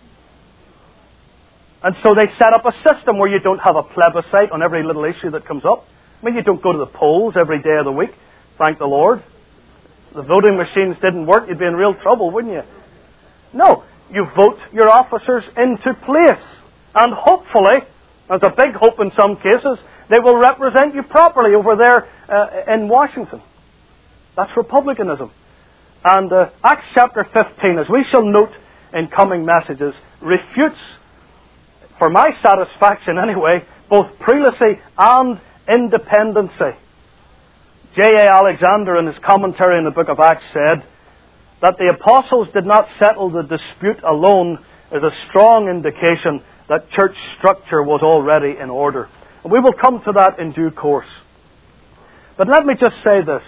And so they set up a system where you don't have a plebiscite on every little issue that comes up. I mean, you don't go to the polls every day of the week. Thank the Lord. The voting machines didn't work, you'd be in real trouble, wouldn't you? No. You vote your officers into place. And hopefully, there's a big hope in some cases, they will represent you properly over there uh, in Washington. That's republicanism. And uh, Acts chapter fifteen, as we shall note in coming messages, refutes, for my satisfaction anyway, both prelacy and independency. J A Alexander, in his commentary in the book of Acts, said that the apostles did not settle the dispute alone is a strong indication that church structure was already in order. And we will come to that in due course. But let me just say this.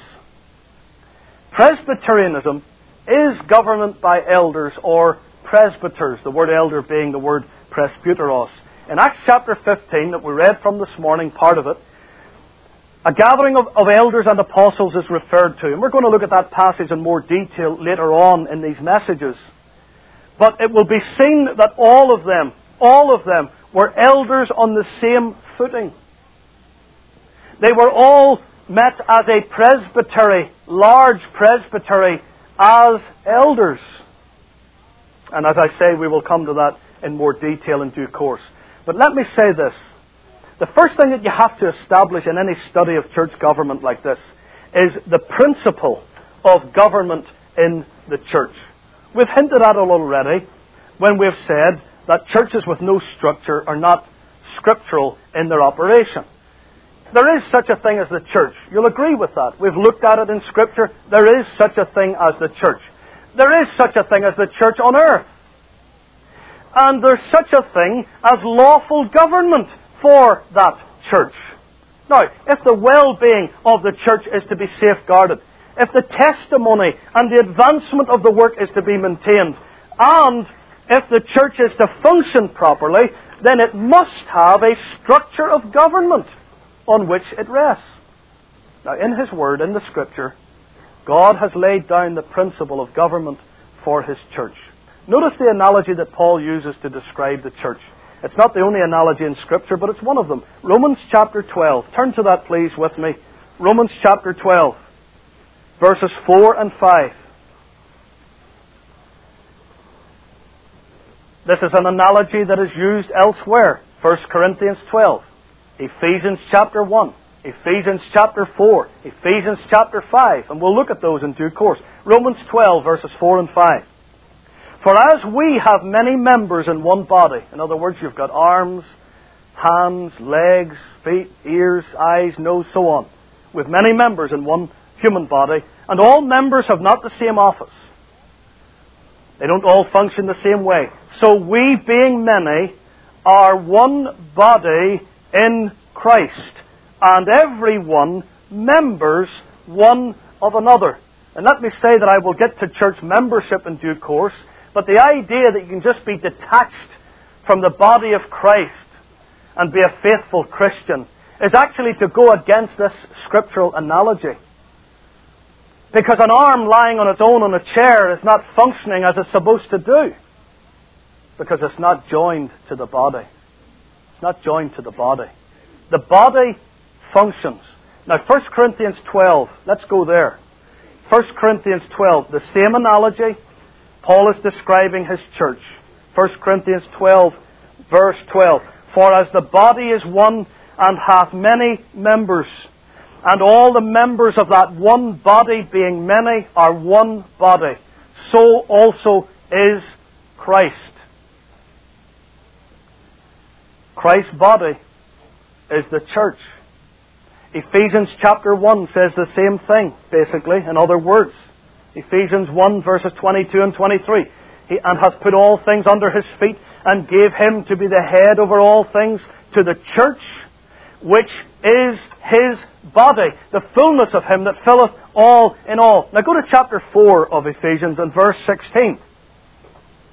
Presbyterianism is government by elders or presbyters, the word elder being the word presbyteros. In Acts chapter fifteen, that we read from this morning, part of it, a gathering of, of elders and apostles is referred to. And we're going to look at that passage in more detail later on in these messages. But it will be seen that all of them, all of them, were elders on the same footing. They were all met as a presbytery, large presbytery, as elders. And as I say, we will come to that in more detail in due course. But let me say this. The first thing that you have to establish in any study of church government like this is the principle of government in the church. We've hinted at it already when we've said that churches with no structure are not scriptural in their operation. There is such a thing as the church. You'll agree with that. We've looked at it in Scripture. There is such a thing as the church. There is such a thing as the church on earth. And there's such a thing as lawful government for that church. Now, if the well-being of the church is to be safeguarded, if the testimony and the advancement of the work is to be maintained, and if the church is to function properly, then it must have a structure of government on which it rests. Now, in His Word, in the Scripture, God has laid down the principle of government for His church. Notice the analogy that Paul uses to describe the church. It's not the only analogy in Scripture, but it's one of them. Romans chapter twelve. Turn to that, please, with me. Romans chapter twelve, verses four and five. This is an analogy that is used elsewhere. First Corinthians twelve, Ephesians chapter one, Ephesians chapter four, Ephesians chapter five. And we'll look at those in due course. Romans twelve, verses four and five. For as we have many members in one body, in other words, you've got arms, hands, legs, feet, ears, eyes, nose, so on. With many members in one human body, and all members have not the same office. They don't all function the same way. So we, being many, are one body in Christ, and every one members one of another. And let me say that I will get to church membership in due course, but the idea that you can just be detached from the body of Christ and be a faithful Christian is actually to go against this scriptural analogy. Because an arm lying on its own on a chair is not functioning as it's supposed to do. Because it's not joined to the body. It's not joined to the body. The body functions. Now, First Corinthians twelve, let's go there. First Corinthians twelve, the same analogy. Paul is describing his church. First Corinthians twelve, verse twelve. For as the body is one and hath many members, and all the members of that one body, being many, are one body, so also is Christ. Christ's body is the church. Ephesians chapter one says the same thing, basically, in other words. Ephesians one, verses twenty-two and twenty-three. He, and hath put all things under His feet, and gave Him to be the head over all things to the church, which is His body, the fullness of Him that filleth all in all. Now go to chapter four of Ephesians and verse sixteen.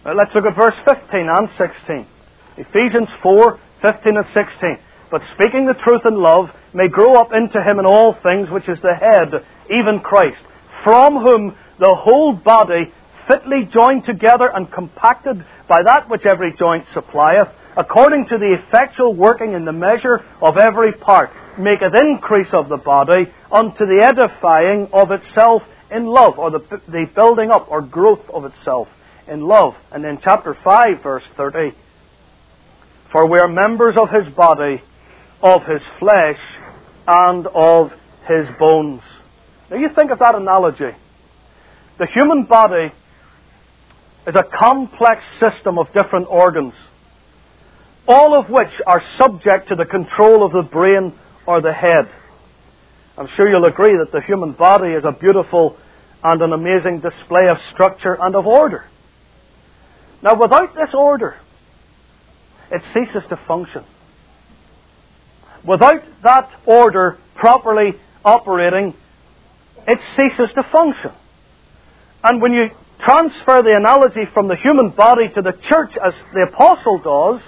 Well, let's look at verse fifteen and sixteen. Ephesians four, fifteen and sixteen. But speaking the truth in love may grow up into Him in all things, which is the head, even Christ, from whom the whole body, fitly joined together and compacted by that which every joint supplieth, according to the effectual working in the measure of every part, maketh increase of the body unto the edifying of itself in love, or the, the building up or growth of itself in love. And then chapter five, verse thirty. For we are members of His body, of His flesh, and of His bones. Now you think of that analogy. The human body is a complex system of different organs, all of which are subject to the control of the brain or the head. I'm sure you'll agree that the human body is a beautiful and an amazing display of structure and of order. Now, without this order, it ceases to function. Without that order properly operating, it ceases to function. And when you transfer the analogy from the human body to the church, as the apostle does,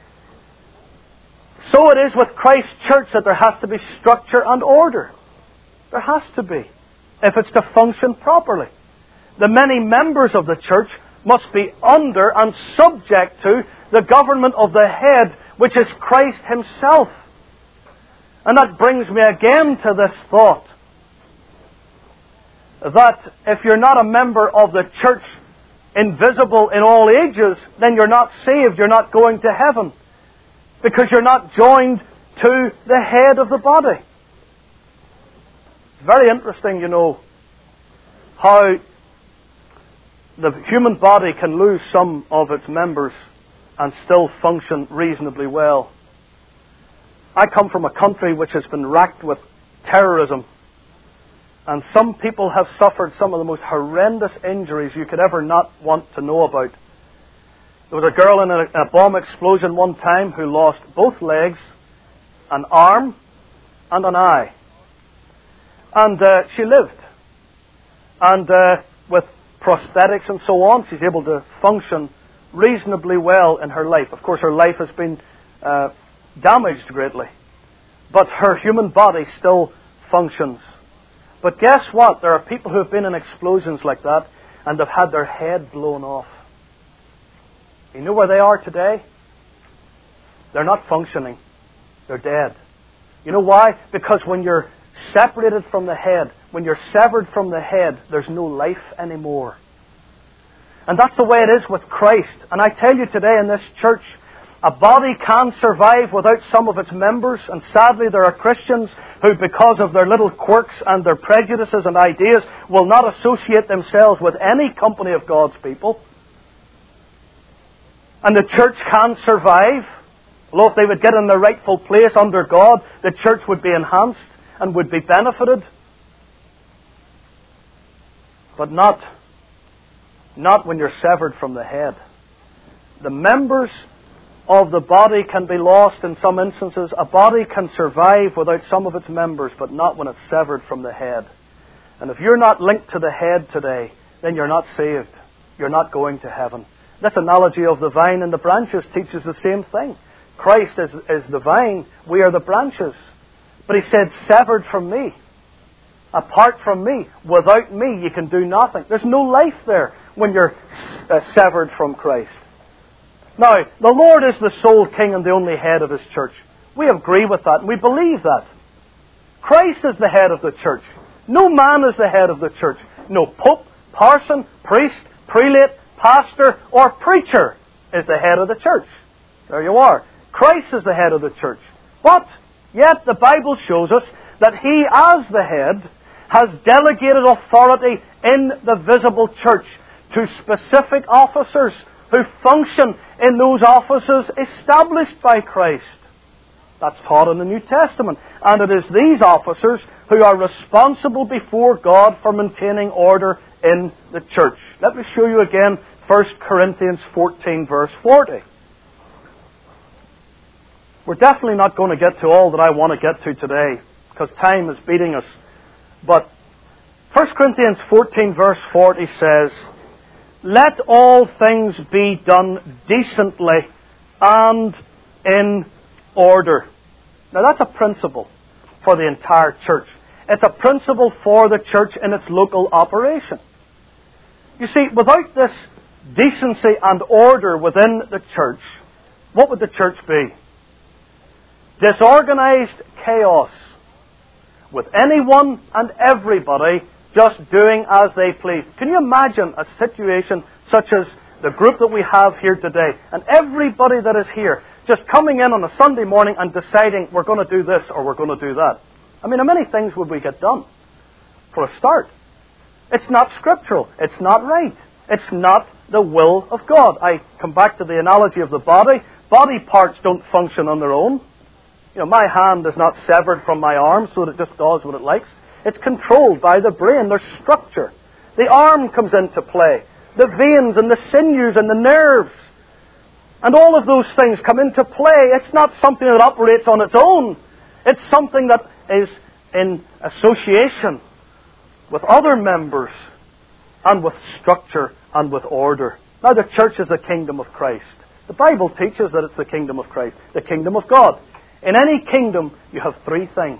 so it is with Christ's church that there has to be structure and order. There has to be, if it's to function properly. The many members of the church must be under and subject to the government of the head, which is Christ Himself. And that brings me again to this thought, that if you're not a member of the church invisible in all ages, then you're not saved, you're not going to heaven, because you're not joined to the head of the body. It's very interesting, you know, how the human body can lose some of its members and still function reasonably well. I come from a country which has been racked with terrorism, and some people have suffered some of the most horrendous injuries you could ever not want to know about. There was a girl in a, a bomb explosion one time who lost both legs, an arm, and an eye. And uh, she lived. And uh, with prosthetics and so on, she's able to function reasonably well in her life. Of course, her life has been uh, damaged greatly, but her human body still functions. But guess what? There are people who have been in explosions like that and have had their head blown off. You know where they are today? They're not functioning. They're dead. You know why? Because when you're separated from the head, when you're severed from the head, there's no life anymore. And that's the way it is with Christ. And I tell you today in this church, a body can survive without some of its members, and sadly there are Christians who, because of their little quirks and their prejudices and ideas, will not associate themselves with any company of God's people. And the church can survive. Although if they would get in their rightful place under God, the church would be enhanced and would be benefited. But not, not when you're severed from the head. The members of the body can be lost in some instances. A body can survive without some of its members, but not when it's severed from the head. And if you're not linked to the head today, then you're not saved. You're not going to heaven. This analogy of the vine and the branches teaches the same thing. Christ is, is the vine, we are the branches. But He said, severed from me, apart from me, without me, you can do nothing. There's no life there when you're uh, severed from Christ. Now, the Lord is the sole King and the only head of His church. We agree with that and we believe that. Christ is the head of the church. No man is the head of the church. No pope, parson, priest, prelate, pastor, or preacher is the head of the church. There you are. Christ is the head of the church. But yet the Bible shows us that He, as the head, has delegated authority in the visible church to specific officers who function in those offices established by Christ. That's taught in the New Testament. And it is these officers who are responsible before God for maintaining order in the church. Let me show you again First Corinthians fourteen, verse forty. We're definitely not going to get to all that I want to get to today, because time is beating us. But First Corinthians fourteen, verse forty says, let all things be done decently and in order. Now that's a principle for the entire church. It's a principle for the church in its local operation. You see, without this decency and order within the church, what would the church be? Disorganized chaos, with anyone and everybody just doing as they please. Can you imagine a situation such as the group that we have here today, and everybody that is here just coming in on a Sunday morning and deciding we're going to do this or we're going to do that? I mean, how many things would we get done? For a start, it's not scriptural. It's not right. It's not the will of God. I come back to the analogy of the body. Body parts don't function on their own. You know, my hand is not severed from my arm so that it just does what it likes. It's controlled by the brain. There's structure. The arm comes into play. The veins and the sinews and the nerves. And all of those things come into play. It's not something that operates on its own. It's something that is in association with other members and with structure and with order. Now the church is the kingdom of Christ. The Bible teaches that it's the kingdom of Christ, the kingdom of God. In any kingdom, you have three things.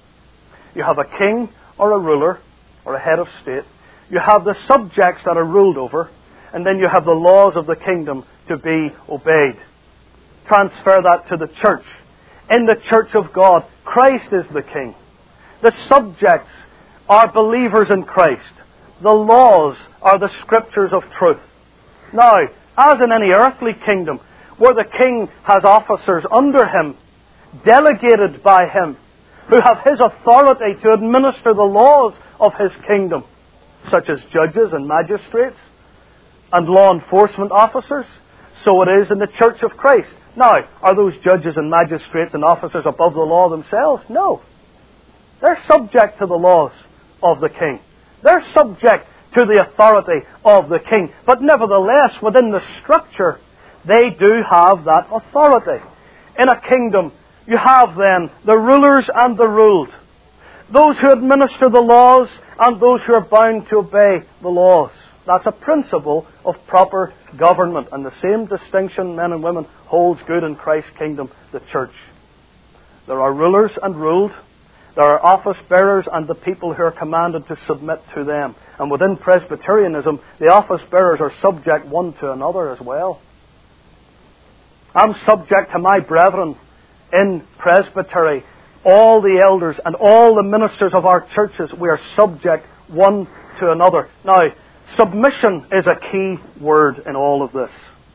You have a king or a ruler or a head of state. You have the subjects that are ruled over. And then you have the laws of the kingdom to be obeyed. Transfer that to the church. In the church of God, Christ is the king. The subjects are believers in Christ. The laws are the scriptures of truth. Now, as in any earthly kingdom, where the king has officers under him, delegated by him, who have his authority to administer the laws of his kingdom, such as judges and magistrates and law enforcement officers, so it is in the church of Christ. Now, are those judges and magistrates and officers above the law themselves? No. They're subject to the laws of the king. They're subject to the authority of the king. But nevertheless, within the structure, they do have that authority. In a kingdom, you have then the rulers and the ruled. Those who administer the laws and those who are bound to obey the laws. That's a principle of proper government. And the same distinction, men and women, holds good in Christ's kingdom, the church. There are rulers and ruled. There are office bearers and the people who are commanded to submit to them. And within Presbyterianism, the office bearers are subject one to another as well. I'm subject to my brethren in presbytery. All the elders and all the ministers of our churches, we are subject one to another. Now, submission is a key word in all of this.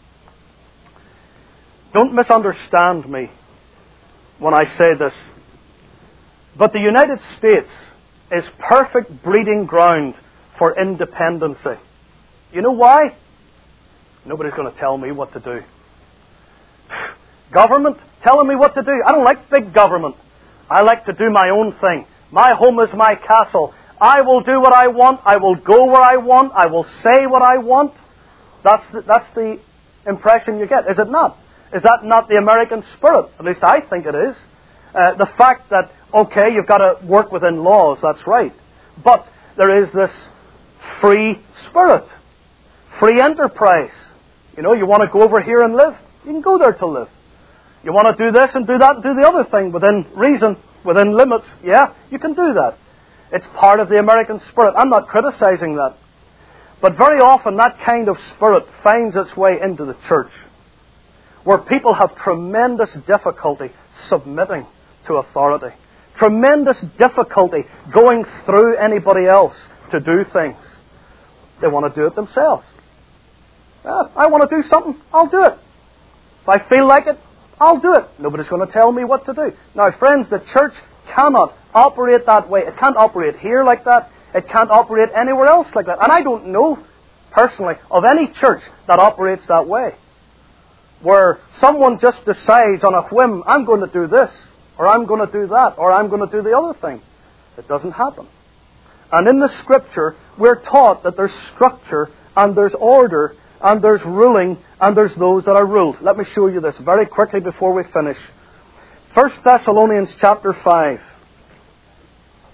Don't misunderstand me when I say this. But the United States is perfect breeding ground for independency. You know why? Nobody's going to tell me what to do. Government telling me what to do. I don't like big government. I like to do my own thing. My home is my castle. I will do what I want. I will go where I want. I will say what I want. That's the, that's the impression you get, is it not? Is that not the American spirit? At least I think it is. Uh, the fact that, okay, you've got to work within laws, that's right. But there is this free spirit, free enterprise. You know, you want to go over here and live, you can go there to live. You want to do this and do that and do the other thing within reason, within limits, yeah, you can do that. It's part of the American spirit. I'm not criticizing that. But very often that kind of spirit finds its way into the church, where people have tremendous difficulty submitting to authority. Tremendous difficulty going through anybody else to do things. They want to do it themselves. Yeah, I want to do something, I'll do it. If I feel like it, I'll do it. Nobody's going to tell me what to do. Now, friends, the church cannot operate that way. It can't operate here like that. It can't operate anywhere else like that. And I don't know, personally, of any church that operates that way, where someone just decides on a whim, I'm going to do this, or I'm going to do that, or I'm going to do the other thing. It doesn't happen. And in the Scripture, we're taught that there's structure, and there's order, and there's ruling, and there's those that are ruled. Let me show you this very quickly before we finish. First Thessalonians chapter five.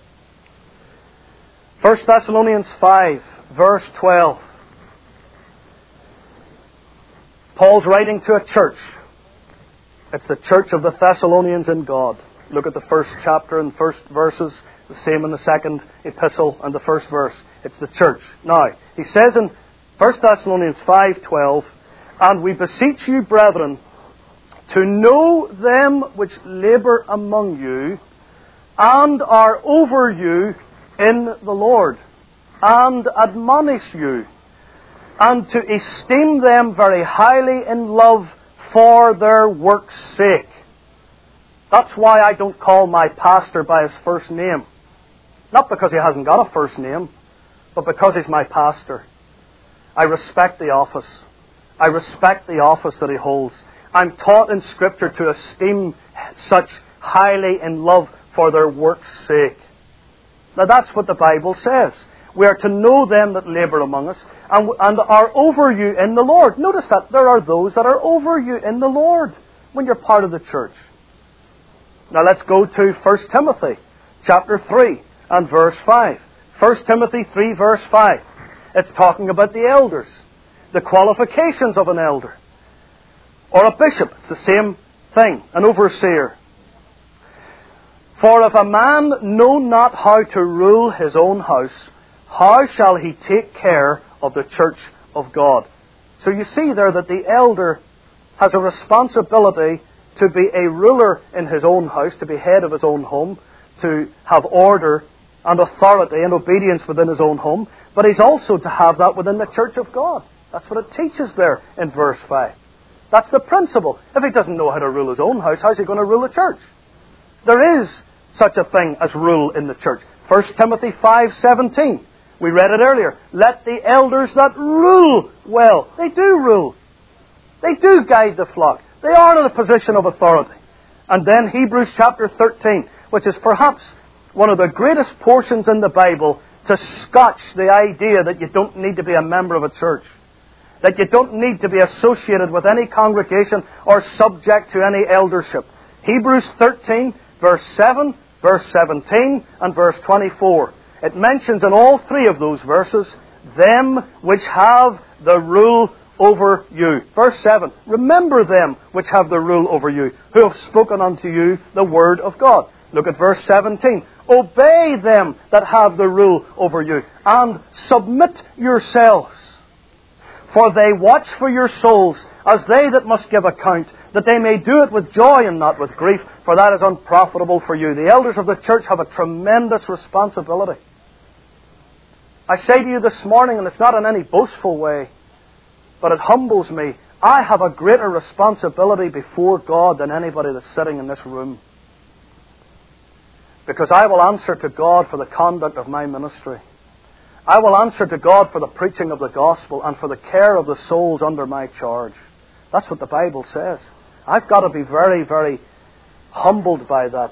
First Thessalonians five, verse twelve. Paul's writing to a church. It's the church of the Thessalonians in God. Look at the first chapter and first verses. The same in the second epistle and the first verse. It's the church. Now, he says in First Thessalonians five twelve, "And we beseech you, brethren, to know them which labour among you, and are over you in the Lord, and admonish you, and to esteem them very highly in love for their work's sake." That's why I don't call my pastor by his first name. Not because he hasn't got a first name, but because he's my pastor. I respect the office. I respect the office that he holds. I'm taught in Scripture to esteem such highly in love for their work's sake. Now that's what the Bible says. We are to know them that labour among us and, and are over you in the Lord. Notice that there are those that are over you in the Lord when you're part of the church. Now let's go to First Timothy chapter three and verse five. First Timothy three verse five. It's talking about the elders, the qualifications of an elder. Or a bishop, it's the same thing, an overseer. "For if a man know not how to rule his own house, how shall he take care of the church of God?" So you see there that the elder has a responsibility to be a ruler in his own house, to be head of his own home, to have order and authority and obedience within his own home, but he's also to have that within the church of God. That's what it teaches there in verse five. That's the principle. If he doesn't know how to rule his own house, how's he going to rule the church? There is such a thing as rule in the church. First Timothy five seventeen. We read it earlier. "Let the elders that rule well." They do rule. They do guide the flock. They are in a position of authority. And then Hebrews chapter thirteen, which is perhaps one of the greatest portions in the Bible to scotch the idea that you don't need to be a member of a church, that you don't need to be associated with any congregation or subject to any eldership. Hebrews thirteen, verse seven, verse seventeen, and verse twenty-four. It mentions in all three of those verses, "them which have the rule over you." Verse seven, "Remember them which have the rule over you, who have spoken unto you the word of God." Look at verse seventeen. "Obey them that have the rule over you, and submit yourselves. For they watch for your souls, as they that must give account, that they may do it with joy and not with grief, for that is unprofitable for you." The elders of the church have a tremendous responsibility. I say to you this morning, and it's not in any boastful way, but it humbles me, I have a greater responsibility before God than anybody that's sitting in this room. Because I will answer to God for the conduct of my ministry. I will answer to God for the preaching of the gospel and for the care of the souls under my charge. That's what the Bible says. I've got to be very, very humbled by that.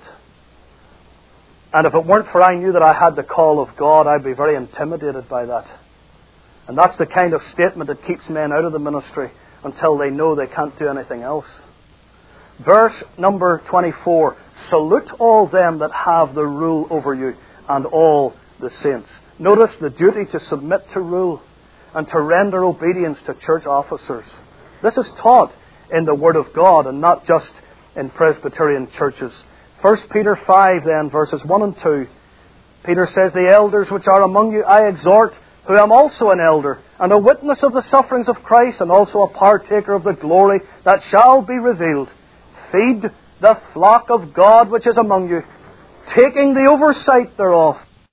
And if it weren't for I knew that I had the call of God, I'd be very intimidated by that. And that's the kind of statement that keeps men out of the ministry until they know they can't do anything else. Verse number twenty-four. "Salute all them that have the rule over you, and all the saints." Notice the duty to submit to rule and to render obedience to church officers. This is taught in the Word of God and not just in Presbyterian churches. First Peter five then, verses one and two. Peter says, "The elders which are among you I exhort, who am also an elder, and a witness of the sufferings of Christ, and also a partaker of the glory that shall be revealed. Feed the flock of God which is among you, taking the oversight thereof,